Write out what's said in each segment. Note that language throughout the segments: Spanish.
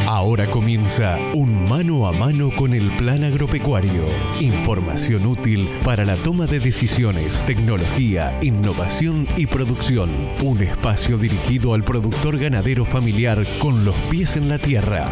Ahora comienza un mano a mano con el Plan Agropecuario. Información útil para la toma de decisiones, tecnología, innovación y producción. Un espacio dirigido al productor ganadero familiar con los pies en la tierra.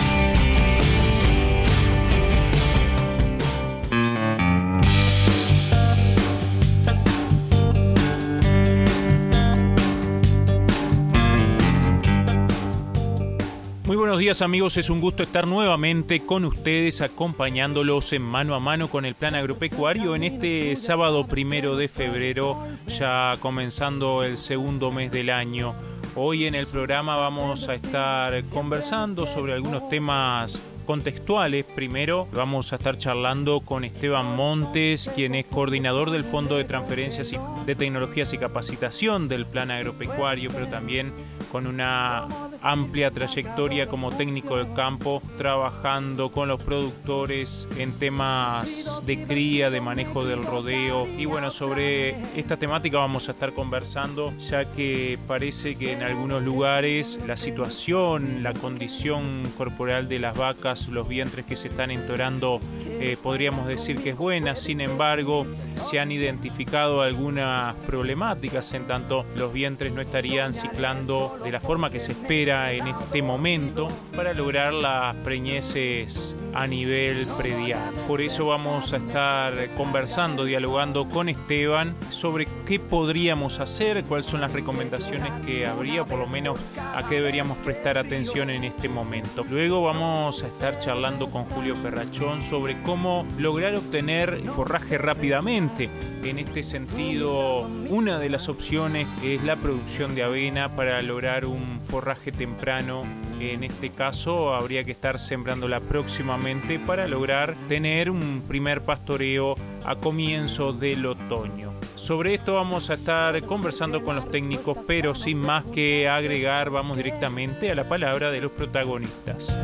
Muy buenos días amigos, es un gusto estar nuevamente con ustedes acompañándolos en mano a mano con el Plan Agropecuario en este sábado 1 de febrero, ya comenzando el segundo mes del año. Hoy en el programa vamos a estar conversando sobre algunos temas contextuales. Primero vamos a estar charlando con Esteban Montes, quien es coordinador del Fondo de Transferencias de Tecnologías y Capacitación del Plan Agropecuario, pero también con una amplia trayectoria como técnico de campo, trabajando con los productores en temas de cría, de manejo del rodeo. Y bueno, sobre esta temática vamos a estar conversando, ya que parece que en algunos lugares la situación, la condición corporal de las vacas, los vientres que se están entorando, podríamos decir que es buena. Sin embargo, se han identificado algunas problemáticas, en tanto los vientres no estarían ciclando de la forma que se espera en este momento para lograr las preñeces a nivel predial. Por eso vamos a estar conversando, dialogando con Esteban sobre qué podríamos hacer, cuáles son las recomendaciones que habría, por lo menos a qué deberíamos prestar atención en este momento. Luego vamos a estar charlando con Julio Perrachón sobre cómo lograr obtener forraje rápidamente. En este sentido, una de las opciones es la producción de avena para lograr un forraje temprano. En este caso habría que estar sembrándola próximamente para lograr tener un primer pastoreo a comienzo del otoño. Sobre esto vamos a estar conversando con los técnicos, pero sin más que agregar, vamos directamente a la palabra de los protagonistas.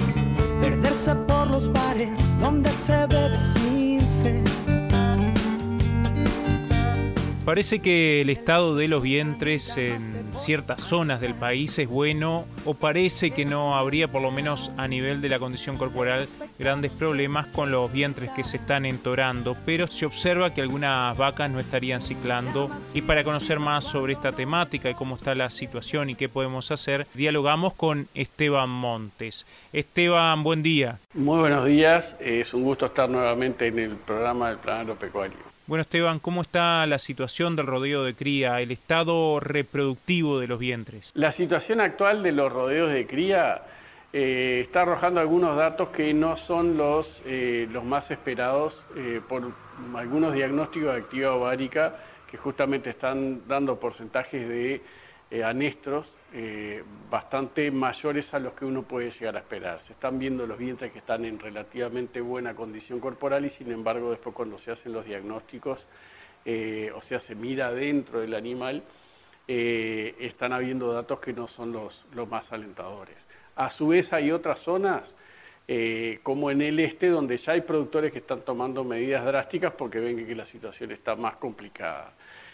Perderse por los bares donde se bebe sin sed. Parece que el estado de los vientres en ciertas zonas del país es bueno, o parece que no habría, por lo menos a nivel de la condición corporal, grandes problemas con los vientres que se están entorando, pero se observa que algunas vacas no estarían ciclando. Y para conocer más sobre esta temática y cómo está la situación y qué podemos hacer, dialogamos con Esteban Montes. Esteban, buen día. Muy buenos días, es un gusto estar nuevamente en el programa del Plan Agropecuario. Bueno, Esteban, ¿cómo está la situación del rodeo de cría, el estado reproductivo de los vientres? La situación actual de los rodeos de cría está arrojando algunos datos que no son los más esperados por algunos diagnósticos de actividad ovárica que justamente están dando porcentajes de anestros bastante mayores a los que uno puede llegar a esperar. Se están viendo los vientres que están en relativamente buena condición corporal y sin embargo después cuando se hacen los diagnósticos, o sea, se mira dentro del animal, están habiendo datos que no son los más alentadores. A su vez hay otras zonas, como en el este, donde ya hay productores que están tomando medidas drásticas porque ven que la situación está más complicada.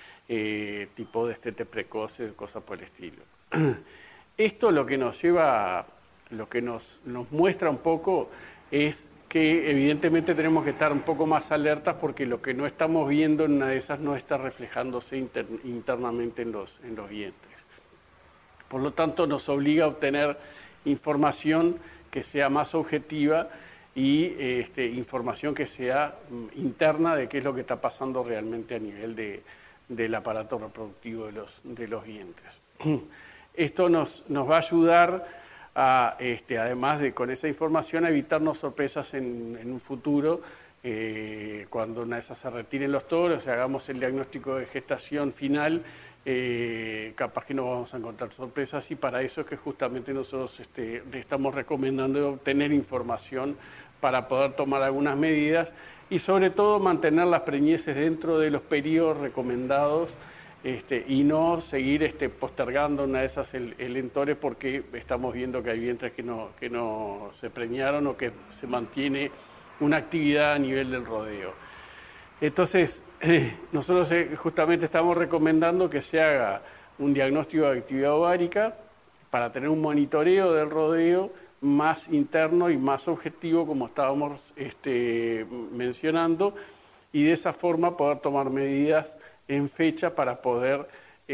Tipo destete precoce, cosas por el estilo. Esto lo que nos lleva, lo que nos muestra un poco es que evidentemente tenemos que estar un poco más alertas porque lo que no estamos viendo en una de esas no está reflejándose internamente en los vientres. Por lo tanto, nos obliga a obtener información que sea más objetiva y información que sea interna de qué es lo que está pasando realmente a nivel del aparato reproductivo de los vientres. Esto nos va a ayudar a, además de con esa información, a evitarnos sorpresas en un futuro, cuando una de esas se retiren los toros, hagamos el diagnóstico de gestación final, capaz que no vamos a encontrar sorpresas y para eso es que justamente nosotros le estamos recomendando obtener información para poder tomar algunas medidas y sobre todo mantener las preñeces dentro de los periodos recomendados y no seguir postergando una de esas el entore porque estamos viendo que hay vientres que no se preñaron o que se mantiene una actividad a nivel del rodeo. Entonces, nosotros justamente estamos recomendando que se haga un diagnóstico de actividad ovárica para tener un monitoreo del rodeo más interno y más objetivo, como estábamos mencionando, y de esa forma poder tomar medidas en fecha para poder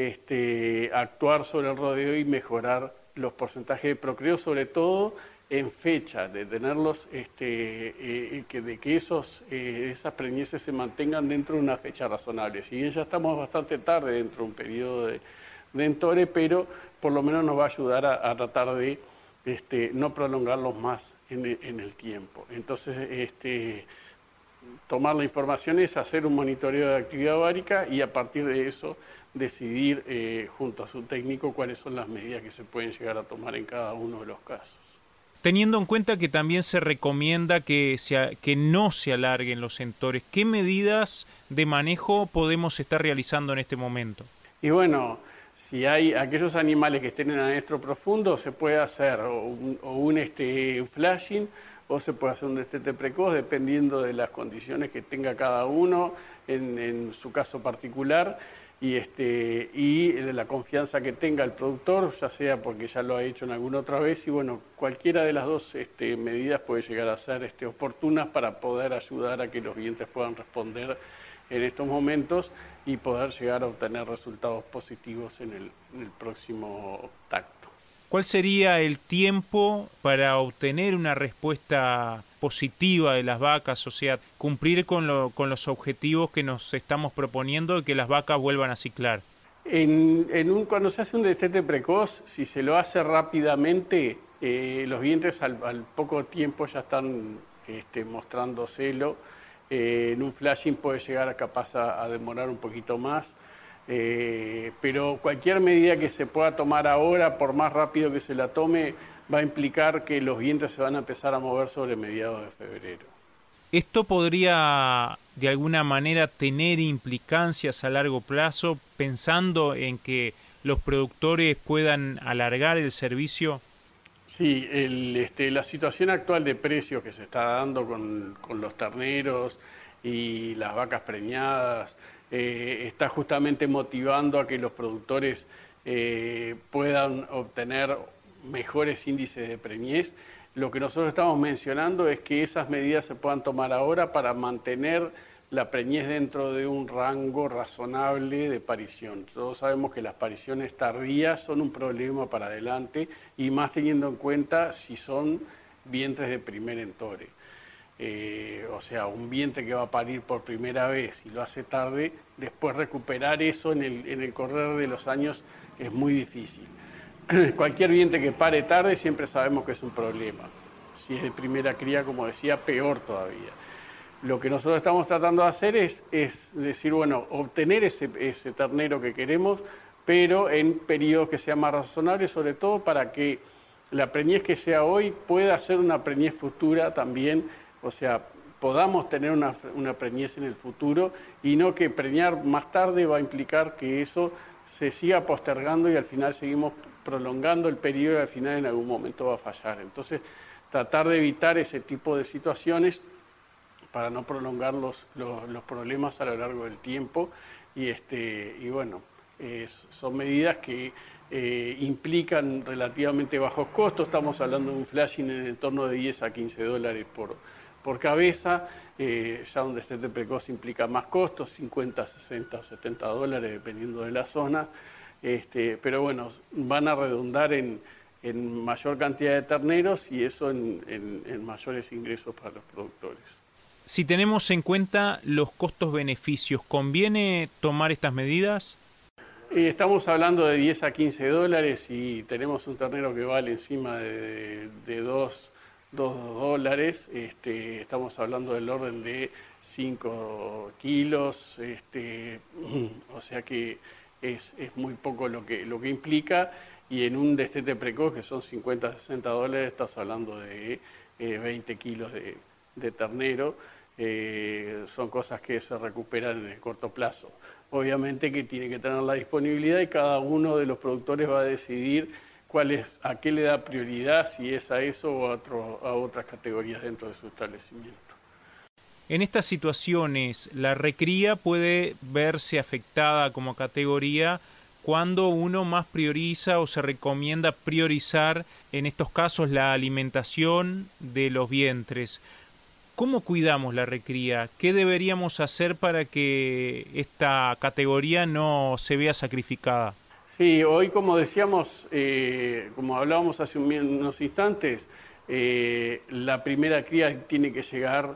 actuar sobre el rodeo y mejorar los porcentajes de procreo, sobre todo en fecha, de tenerlos, de que esas preñeces se mantengan dentro de una fecha razonable. Si bien ya estamos bastante tarde dentro de un periodo de entore, pero por lo menos nos va a ayudar a tratar de no prolongarlos más en el tiempo. Entonces, tomar la información es hacer un monitoreo de actividad ovárica y a partir de eso decidir junto a su técnico cuáles son las medidas que se pueden llegar a tomar en cada uno de los casos. Teniendo en cuenta que también se recomienda que no se alarguen los entores, ¿qué medidas de manejo podemos estar realizando en este momento? Y bueno, si hay aquellos animales que estén en anestro profundo, se puede hacer un flashing o se puede hacer un destete precoz, dependiendo de las condiciones que tenga cada uno en su caso particular. Y de la confianza que tenga el productor, ya sea porque ya lo ha hecho en alguna otra vez, y bueno, cualquiera de las dos medidas puede llegar a ser oportunas para poder ayudar a que los vientres puedan responder en estos momentos y poder llegar a obtener resultados positivos en el próximo tacto. ¿Cuál sería el tiempo para obtener una respuesta positiva de las vacas? O sea, cumplir con los objetivos que nos estamos proponiendo y que las vacas vuelvan a ciclar. Cuando se hace un destete precoz, si se lo hace rápidamente, los vientres al poco tiempo ya están mostrando celo. En un flashing puede llegar capaz a demorar un poquito más. Pero cualquier medida que se pueda tomar ahora, por más rápido que se la tome, va a implicar que los vientres se van a empezar a mover sobre mediados de febrero. ¿Esto podría de alguna manera tener implicancias a largo plazo, pensando en que los productores puedan alargar el servicio? Sí, la situación actual de precios que se está dando con los terneros y las vacas preñadas está justamente motivando a que los productores puedan obtener mejores índices de preñez. Lo que nosotros estamos mencionando es que esas medidas se puedan tomar ahora para mantener la preñez dentro de un rango razonable de parición. Todos sabemos que las pariciones tardías son un problema para adelante y más teniendo en cuenta si son vientres de primer entore. O sea, un vientre que va a parir por primera vez y lo hace tarde, después recuperar eso en el correr de los años es muy difícil. Cualquier vientre que pare tarde siempre sabemos que es un problema. Si es de primera cría, como decía, peor todavía. Lo que nosotros estamos tratando de hacer es decir, bueno, obtener ese ternero que queremos, pero en periodos que sean más razonables, sobre todo para que la preñez que sea hoy pueda ser una preñez futura también. O sea, podamos tener una preñez en el futuro y no que preñar más tarde va a implicar que eso se siga postergando y al final seguimos prolongando el periodo y al final en algún momento va a fallar. Entonces, tratar de evitar ese tipo de situaciones para no prolongar los problemas a lo largo del tiempo y bueno, son medidas que implican relativamente bajos costos. Estamos hablando de un flashing en el torno de 10 a 15 dólares por cabeza, ya un destete precoz implica más costos, 50, 60 o 70 dólares dependiendo de la zona, pero bueno, van a redundar en mayor cantidad de terneros y eso en mayores ingresos para los productores. Si tenemos en cuenta los costos-beneficios, ¿conviene tomar estas medidas? Estamos hablando de 10 a 15 dólares y tenemos un ternero que vale encima de 2 dólares. Estamos hablando del orden de 5 kilos, o sea que es muy poco lo que implica. Y en un destete precoz, que son 50 a 60 dólares, estás hablando de 20 kilos de ternero. Son cosas que se recuperan en el corto plazo. Obviamente que tiene que tener la disponibilidad y cada uno de los productores va a decidir a qué le da prioridad, si es a eso o a otras categorías dentro de su establecimiento. En estas situaciones, la recría puede verse afectada como categoría cuando uno más prioriza o se recomienda priorizar en estos casos la alimentación de los vientres. ¿Cómo cuidamos la recría? ¿Qué deberíamos hacer para que esta categoría no se vea sacrificada? Sí, hoy como decíamos, como hablábamos hace unos instantes, la primera cría tiene que llegar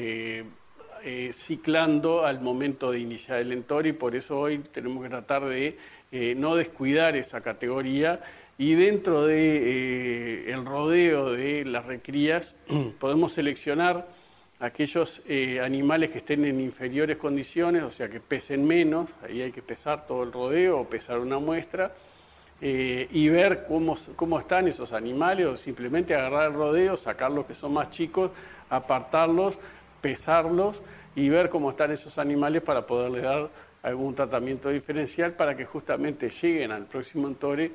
ciclando al momento de iniciar el entore, y por eso hoy tenemos que tratar de no descuidar esa categoría, y dentro de el rodeo de las recrías podemos seleccionar aquellos animales que estén en inferiores condiciones, o sea que pesen menos. Ahí hay que pesar todo el rodeo o pesar una muestra y ver cómo están esos animales, o simplemente agarrar el rodeo, sacar los que son más chicos, apartarlos, pesarlos y ver cómo están esos animales para poderles dar algún tratamiento diferencial para que justamente lleguen al próximo entore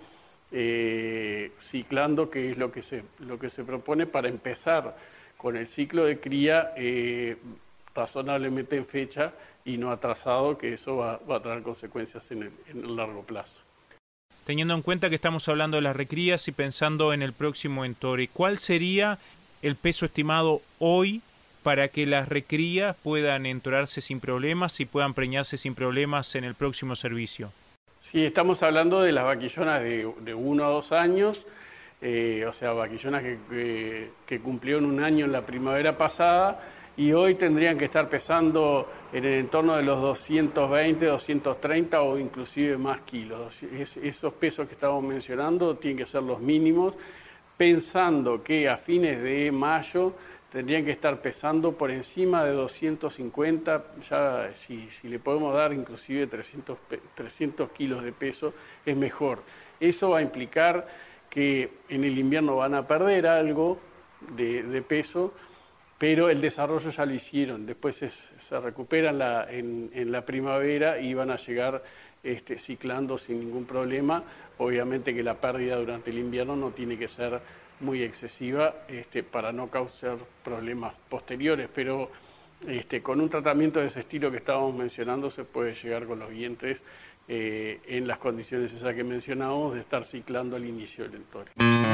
ciclando, que es lo que se propone para empezar con el ciclo de cría razonablemente en fecha y no atrasado, que eso va a traer consecuencias en el largo plazo. Teniendo en cuenta que estamos hablando de las recrías y pensando en el próximo entore, ¿cuál sería el peso estimado hoy para que las recrías puedan entorarse sin problemas y puedan preñarse sin problemas en el próximo servicio? Sí, estamos hablando de las vaquillonas de 1 a 2 años, o sea, vaquillonas que cumplieron 1 año en la primavera pasada y hoy tendrían que estar pesando en el entorno de los 220, 230 o inclusive más kilos. Esos pesos que estamos mencionando tienen que ser los mínimos, pensando que a fines de mayo tendrían que estar pesando por encima de 250, ya si le podemos dar inclusive 300 kilos de peso, es mejor. Eso va a implicar que en el invierno van a perder algo de peso, pero el desarrollo ya lo hicieron. Después se recuperan en la primavera y van a llegar ciclando sin ningún problema. Obviamente que la pérdida durante el invierno no tiene que ser muy excesiva para no causar problemas posteriores, pero con un tratamiento de ese estilo que estábamos mencionando se puede llegar con los vientres en las condiciones esas que mencionábamos de estar ciclando al inicio del entore.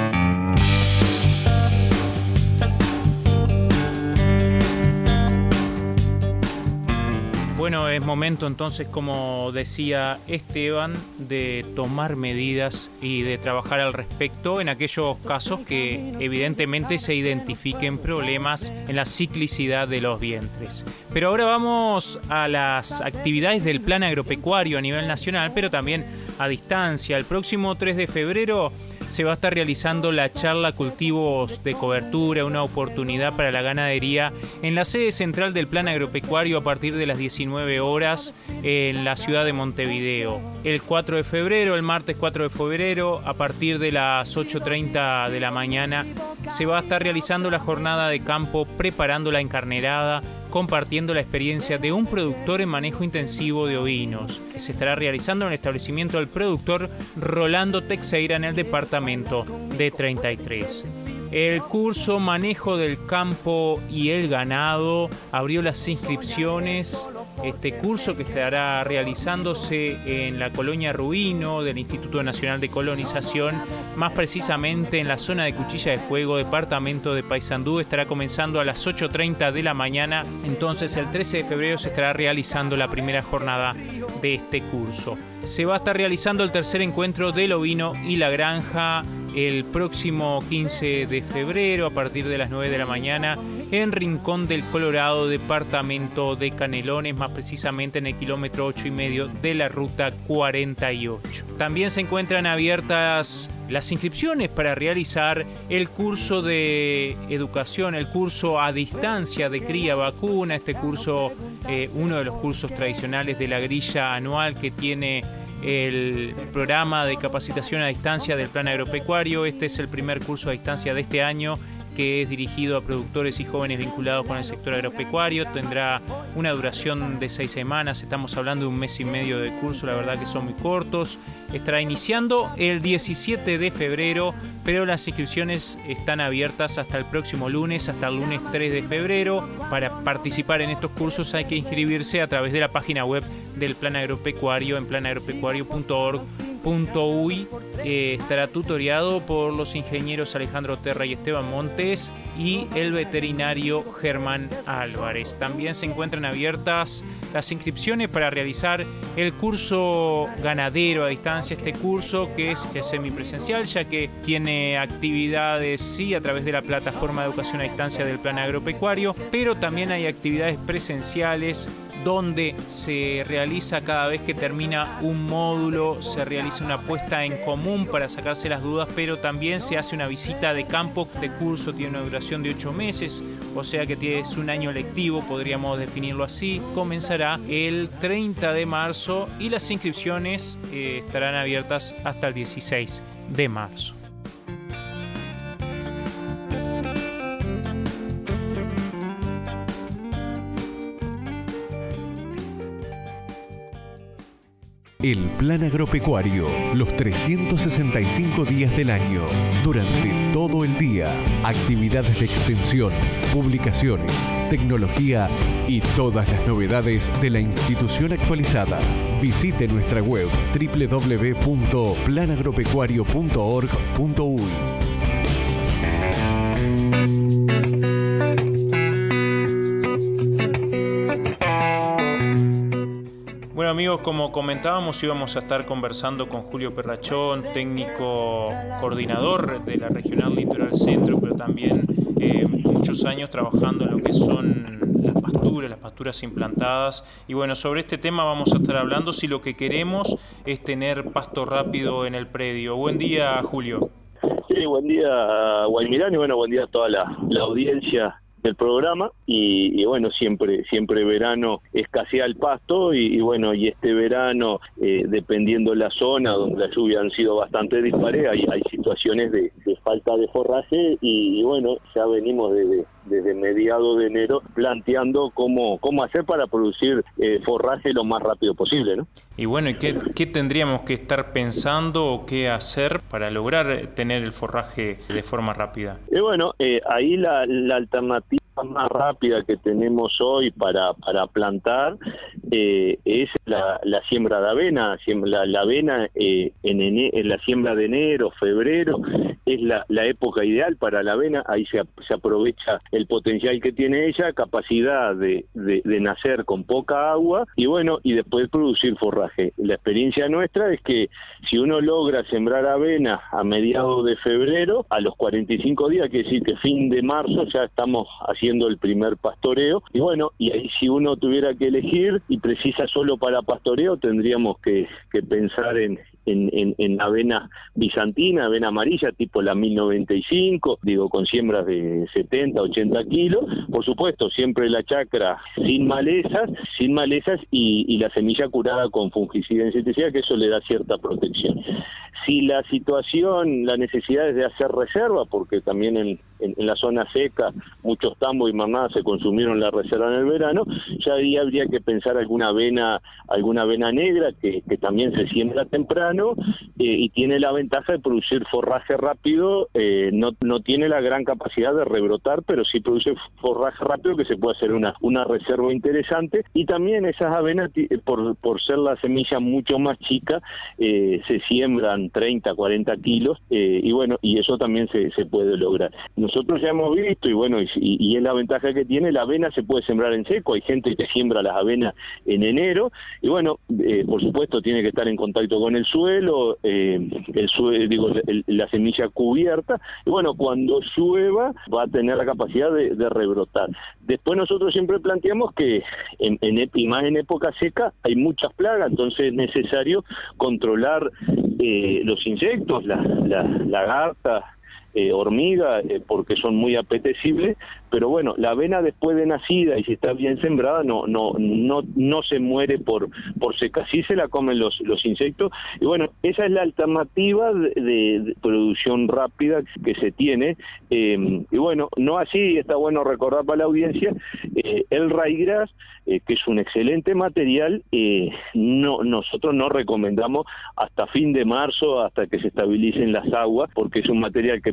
Bueno, es momento entonces, como decía Esteban, de tomar medidas y de trabajar al respecto en aquellos casos que evidentemente se identifiquen problemas en la ciclicidad de los vientres. Pero ahora vamos a las actividades del Plan Agropecuario a nivel nacional, pero también a distancia. El próximo 3 de febrero se va a estar realizando la charla Cultivos de Cobertura, una oportunidad para la ganadería en la sede central del Plan Agropecuario a partir de las 19 horas en la ciudad de Montevideo. El 4 de febrero, el martes 4 de febrero, a partir de las 8:30 de la mañana, se va a estar realizando la jornada de campo Preparando la Encarnerada, compartiendo la experiencia de un productor en manejo intensivo de ovinos, que se estará realizando en el establecimiento del productor Rolando Teixeira en el departamento de 33. El curso Manejo del Campo y el Ganado abrió las inscripciones. Este curso que estará realizándose en la colonia Ruino del Instituto Nacional de Colonización, más precisamente en la zona de Cuchilla de Fuego, departamento de Paysandú, estará comenzando a las 8:30 de la mañana. Entonces el 13 de febrero se estará realizando la primera jornada de este curso. Se va a estar realizando el tercer encuentro del ovino y la granja el próximo 15 de febrero a partir de las 9 de la mañana en Rincón del Colorado, departamento de Canelones, más precisamente en el kilómetro 8,5 de la ruta 48. También se encuentran abiertas las inscripciones para realizar el curso de educación, el curso a distancia de cría vacuna, este curso, uno de los cursos tradicionales de la grilla anual que tiene el programa de capacitación a distancia del Plan Agropecuario. Este es el primer curso a distancia de este año, que es dirigido a productores y jóvenes vinculados con el sector agropecuario. Tendrá una duración de 6 semanas, estamos hablando de 1 mes y medio de curso, la verdad que son muy cortos. Estará iniciando el 17 de febrero, pero las inscripciones están abiertas hasta el próximo lunes, hasta el lunes 3 de febrero. Para participar en estos cursos hay que inscribirse a través de la página web del Plan Agropecuario en planagropecuario.org .uy estará tutoriado por los ingenieros Alejandro Terra y Esteban Montes y el veterinario Germán Álvarez. También se encuentran abiertas las inscripciones para realizar el curso ganadero a distancia, este curso que es semipresencial, ya que tiene actividades sí a través de la plataforma de educación a distancia del Plan Agropecuario, pero también hay actividades presenciales donde se realiza cada vez que termina un módulo, se realiza una puesta en común para sacarse las dudas, pero también se hace una visita de campo. Este curso tiene una duración de 8 meses, o sea que es un año lectivo, podríamos definirlo así. Comenzará el 30 de marzo y las inscripciones estarán abiertas hasta el 16 de marzo. El Plan Agropecuario, los 365 días del año, durante todo el día, actividades de extensión, publicaciones, tecnología y todas las novedades de la institución actualizada. Visite nuestra web www.planagropecuario.org.uy. Bueno amigos, como comentábamos, íbamos a estar conversando con Julio Perrachón, técnico coordinador de la Regional Litoral Centro, pero también muchos años trabajando en lo que son las pasturas implantadas. Y bueno, sobre este tema vamos a estar hablando si lo que queremos es tener pasto rápido en el predio. Buen día, Julio. Sí, buen día, Guaymirán, y bueno, buen día a toda la audiencia del programa. Y bueno, siempre verano escasea el pasto y bueno, y este verano, dependiendo la zona donde las lluvias han sido bastante dispares, hay situaciones de falta de forraje y bueno, ya venimos desde mediados de enero planteando cómo hacer para producir forraje lo más rápido posible, ¿no? Y bueno, ¿y qué tendríamos que estar pensando o qué hacer para lograr tener el forraje de forma rápida? Bueno, ahí la alternativa más rápida que tenemos hoy para plantar es la siembra de avena. La avena en la siembra de enero, febrero, es la época ideal para la avena. Ahí se aprovecha el potencial que tiene ella, capacidad de nacer con poca agua y bueno, y después producir forraje. La experiencia nuestra es que si uno logra sembrar avena a mediados de febrero, a los 45 días, quiere decir que fin de marzo ya estamos haciendo el primer pastoreo, y bueno, y ahí si uno tuviera que elegir y precisa solo para pastoreo, tendríamos que pensar en avena bizantina, avena amarilla, tipo la 1095, con siembras de 70, 80 kilos, por supuesto, siempre la chacra sin malezas y la semilla curada con fungicida insecticida, que eso le da cierta protección. Si la situación, la necesidad es de hacer reserva, porque también en la zona seca muchos tambos y manadas se consumieron la reserva en el verano, ya ahí habría que pensar alguna avena negra que también se siembra temprano y tiene la ventaja de producir forraje rápido. No tiene la gran capacidad de rebrotar, pero sí produce forraje rápido que se puede hacer una reserva interesante. Y también esas avenas, por ser la semilla mucho más chica, se siembran 30, 40 kilos y bueno, y eso también se puede lograr. Nosotros ya hemos visto, y bueno, y es la ventaja que tiene, la avena se puede sembrar en seco. Hay gente que siembra las avenas en enero y bueno, por supuesto tiene que estar en contacto con el suelo, la semilla cubierta, y bueno, cuando llueva va a tener la capacidad de rebrotar. Después nosotros siempre planteamos que y más en época seca hay muchas plagas, entonces es necesario controlar los insectos, las lagartas, hormigas, porque son muy apetecibles, pero bueno, la avena después de nacida y si está bien sembrada no se muere por seca, sí se la comen los insectos, y bueno, esa es la alternativa de producción rápida que se tiene, y bueno, no así, está bueno recordar para la audiencia, el ryegrass, que es un excelente material, nosotros no recomendamos hasta fin de marzo, hasta que se estabilicen las aguas, porque es un material que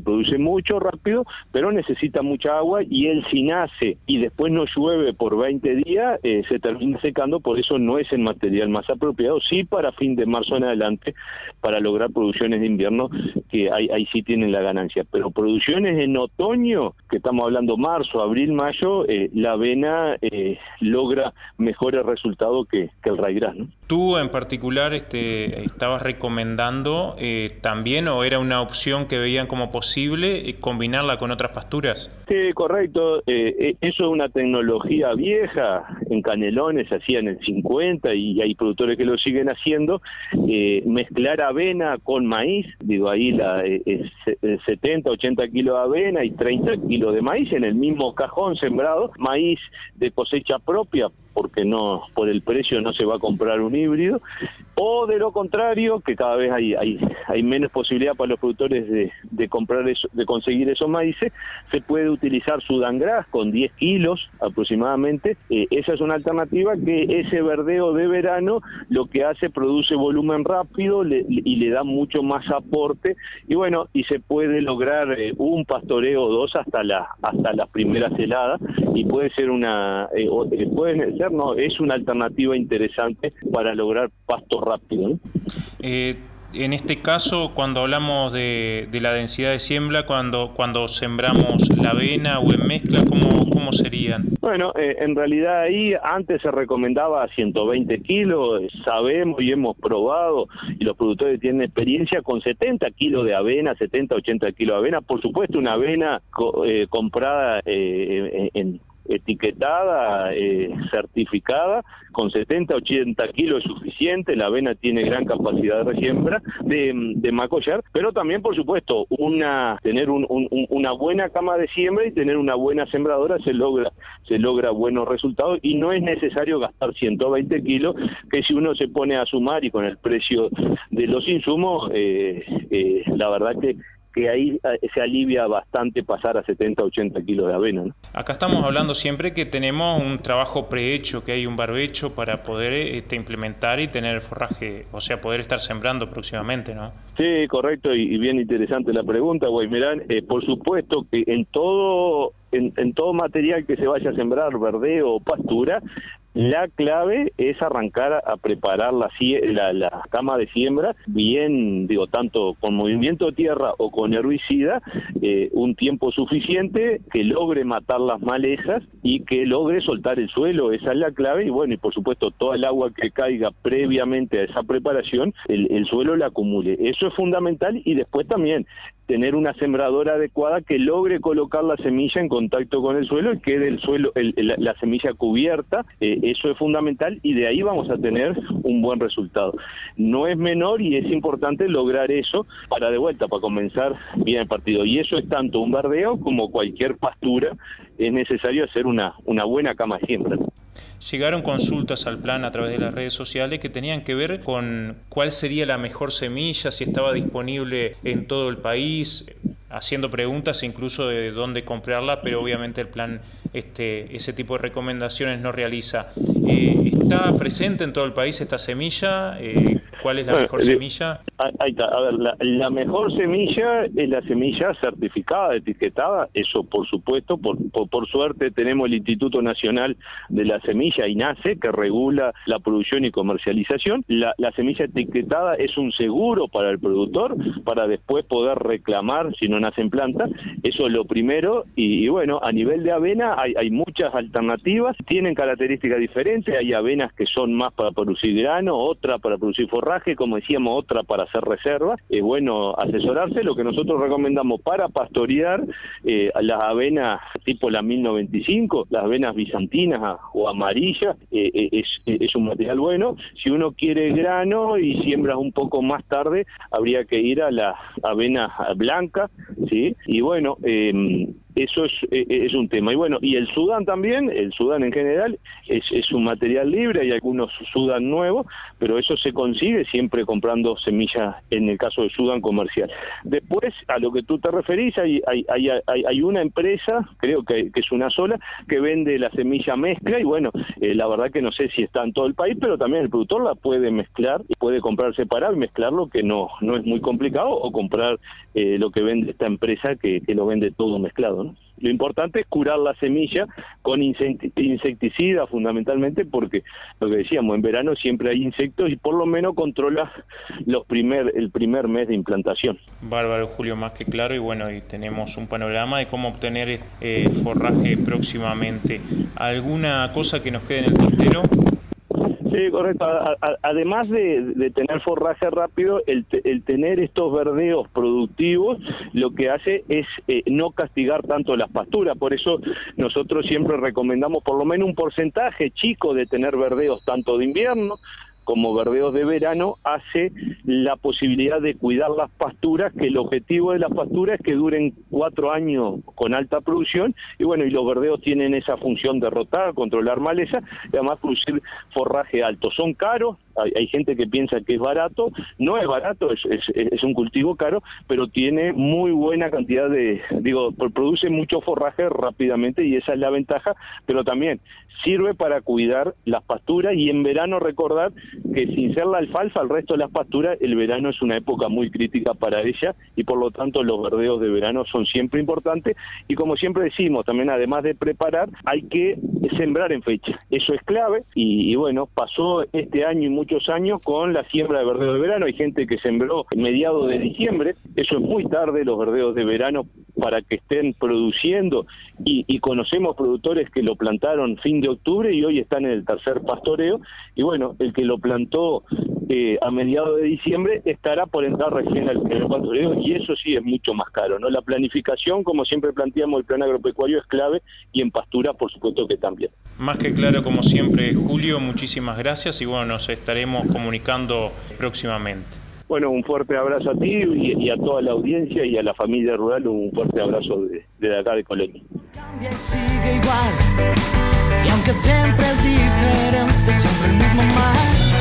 produce mucho rápido, pero necesita mucha agua, y él si nace y después no llueve por 20 días, se termina secando. Por eso no es el material más apropiado. Sí, para fin de marzo en adelante, para lograr producciones de invierno, que ahí sí tienen la ganancia, pero producciones en otoño, que estamos hablando marzo, abril, mayo, la avena logra mejores resultados que el ryegrass, ¿no? ¿Tú en particular estabas recomendando también, o era una opción que veían como posible, combinarla con otras pasturas? Sí, correcto. Eso es una tecnología vieja. En Canelones se hacía en el 50 y hay productores que lo siguen haciendo. Mezclar avena con maíz, digo, ahí 70, 80 kilos de avena y 30 kilos de maíz en el mismo cajón sembrado, maíz de cosecha propia, porque no, por el precio no se va a comprar un híbrido, o de lo contrario, que cada vez hay menos posibilidad para los productores de comprar eso, de conseguir esos maíces, se puede utilizar Sudangras con 10 kilos aproximadamente. Esa es una alternativa que ese verdeo de verano lo que hace, produce volumen rápido y le da mucho más aporte, y bueno, y se puede lograr un pastoreo o dos hasta las primeras heladas, y puede ser es una alternativa interesante para lograr pasto rápido, ¿no? En este caso, cuando hablamos de la densidad de siembra, cuando sembramos la avena o en mezcla, ¿cómo serían? Bueno, en realidad ahí antes se recomendaba 120 kilos, sabemos y hemos probado, y los productores tienen experiencia con 70 kilos de avena, 70, 80 kilos de avena. Por supuesto, una avena comprada etiquetada, certificada, con 70, 80 kilos es suficiente. La avena tiene gran capacidad de resiembra, de macollar, pero también, por supuesto, tener una buena cama de siembra y tener una buena sembradora se logra buenos resultados, y no es necesario gastar 120 kilos, que si uno se pone a sumar y con el precio de los insumos, la verdad que ahí se alivia bastante pasar a 70, 80 kilos de avena, ¿no? Acá estamos hablando siempre que tenemos un trabajo prehecho, que hay un barbecho para poder implementar y tener forraje, o sea, poder estar sembrando próximamente, ¿no? Sí, correcto, y bien interesante la pregunta, Guaymerán. Por supuesto que en todo material que se vaya a sembrar, verdeo o pastura, la clave es arrancar a preparar la cama de siembra bien, digo, tanto con movimiento de tierra o con herbicida, un tiempo suficiente que logre matar las malezas y que logre soltar el suelo. Esa es la clave. Y bueno, y por supuesto toda el agua que caiga previamente a esa preparación, el suelo la acumule. Eso es fundamental, y después también tener una sembradora adecuada que logre colocar la semilla en contacto con el suelo y quede el suelo, la semilla cubierta. Eso es fundamental, y de ahí vamos a tener un buen resultado. No es menor, y es importante lograr eso para comenzar bien el partido. Y eso es tanto un verdeo como cualquier pastura. Es necesario hacer una buena cama de siembra. Llegaron consultas al plan a través de las redes sociales que tenían que ver con cuál sería la mejor semilla, si estaba disponible en todo el país, haciendo preguntas incluso de dónde comprarla, pero obviamente el plan ese tipo de recomendaciones no realiza. ¿Está presente en todo el país esta semilla? ¿Cuál es la mejor semilla? Ahí está. A ver, la mejor semilla es la semilla certificada, etiquetada. Eso, por supuesto, por suerte tenemos el Instituto Nacional de la Semilla, INASE, que regula la producción y comercialización. La semilla etiquetada es un seguro para el productor, para después poder reclamar si no nace en planta. Eso es lo primero. Y bueno, a nivel de avena hay muchas alternativas, tienen características diferentes. Hay avenas que son más para producir grano, otra para producir forraje, como decíamos, otra para hacer reservas. Es bueno asesorarse. Lo que nosotros recomendamos para pastorear, las avenas tipo la 1095, las avenas bizantinas o amarillas, es un material bueno. Si uno quiere grano y siembras un poco más tarde, habría que ir a la avena blanca, ¿sí? Y bueno, Eso es un tema. Y bueno, y el Sudán también, el Sudán en general, es un material libre, hay algunos Sudán nuevos, pero eso se consigue siempre comprando semillas, en el caso de Sudán comercial. Después, a lo que tú te referís, hay una empresa, creo que es una sola, que vende la semilla mezcla, y bueno, la verdad que no sé si está en todo el país, pero también el productor la puede mezclar, y puede comprar separado y mezclarlo, que no es muy complicado, o comprar lo que vende esta empresa que lo vende todo mezclado, ¿no? Lo importante es curar la semilla con insecticida fundamentalmente, porque lo que decíamos, en verano siempre hay insectos y por lo menos controla el primer mes de implantación. Bárbaro, Julio, más que claro, y bueno, y tenemos un panorama de cómo obtener forraje próximamente. ¿Alguna cosa que nos quede en el tintero? Sí, correcto. Además de tener forraje rápido, el tener estos verdeos productivos lo que hace es no castigar tanto las pasturas. Por eso nosotros siempre recomendamos por lo menos un porcentaje chico de tener verdeos tanto de invierno como verdeos de verano, hace la posibilidad de cuidar las pasturas, que el objetivo de las pasturas es que duren 4 años con alta producción, y bueno, y los verdeos tienen esa función de rotar, controlar maleza, y además producir forraje alto. Son caros, hay gente que piensa que es barato, no es barato, es un cultivo caro, pero tiene muy buena cantidad produce mucho forraje rápidamente, y esa es la ventaja, pero también sirve para cuidar las pasturas, y en verano recordar que sin ser la alfalfa, el resto de las pasturas, el verano es una época muy crítica para ella, y por lo tanto los verdeos de verano son siempre importantes, y como siempre decimos, también además de preparar, hay que sembrar en fecha, eso es clave, y bueno, pasó este año y muchos años con la siembra de verdeos de verano. Hay gente que sembró en mediados de diciembre, eso es muy tarde, los verdeos de verano para que estén produciendo, y conocemos productores que lo plantaron fin de octubre y hoy están en el tercer pastoreo, y bueno, el que lo plantó a mediados de diciembre estará por entrar recién al primer pastoreo, y eso sí es mucho más caro, ¿no? La planificación, como siempre planteamos, el plan agropecuario es clave, y en pastura por supuesto que también. Más que claro, como siempre, Julio, muchísimas gracias, y bueno, nos estaremos comunicando próximamente. Bueno, un fuerte abrazo a ti y a toda la audiencia, y a la familia rural un fuerte abrazo de acá de Colonia. Cambia y sigue igual, y aunque siempre es diferente, siempre el mismo mal.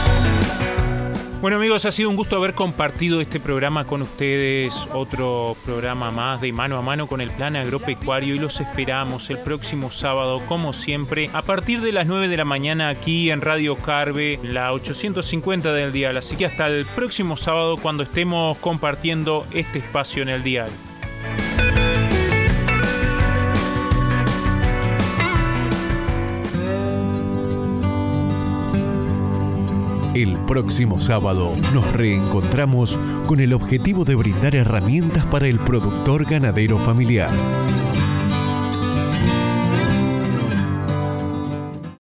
Bueno, amigos, ha sido un gusto haber compartido este programa con ustedes, otro programa más de Mano a Mano con el Plan Agropecuario, y los esperamos el próximo sábado, como siempre, a partir de las 9 de la mañana aquí en Radio Carve, la 850 del dial. Así que hasta el próximo sábado, cuando estemos compartiendo este espacio en el dial. El próximo sábado nos reencontramos con el objetivo de brindar herramientas para el productor ganadero familiar.